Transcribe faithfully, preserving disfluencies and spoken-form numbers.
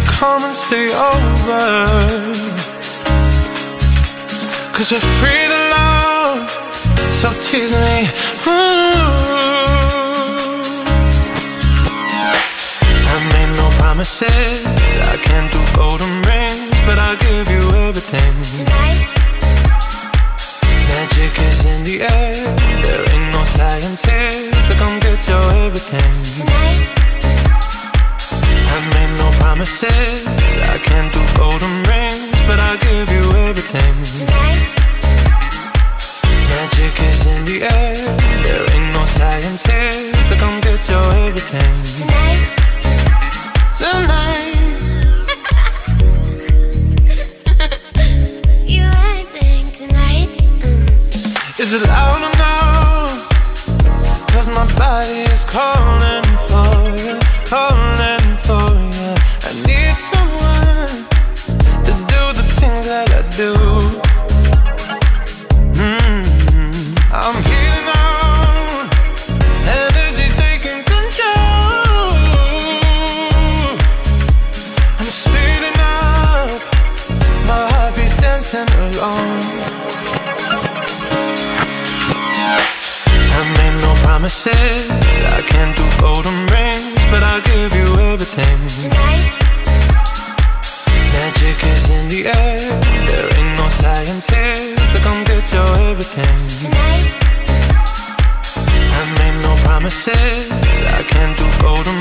come and stay over. Cause we're free to love, so tease me. Ooh. I made no promises, I can't do golden rings, but I'll give you everything. Tonight. Magic is in the air, there ain't no science here to come get your everything. Tonight. I made no promises, I can't do golden rings, but I'll give you everything. Tonight. Magic is in the air, there ain't no science here to come get your everything. Tonight. Tonight. You acting tonight. Mm. Is it loud enough? Cause my body is calling for you, calling for you. I need someone to do the things that I do. Mm-hmm. I'm healing on, energy taking control. I'm speeding up, my heartbeat's dancing alone. I made no promises, I can't do golden rings, but I'll give you everything. Tonight. Magic is in the air, there ain't no science here to come get your everything. Tonight. I made no promises, I can't do golden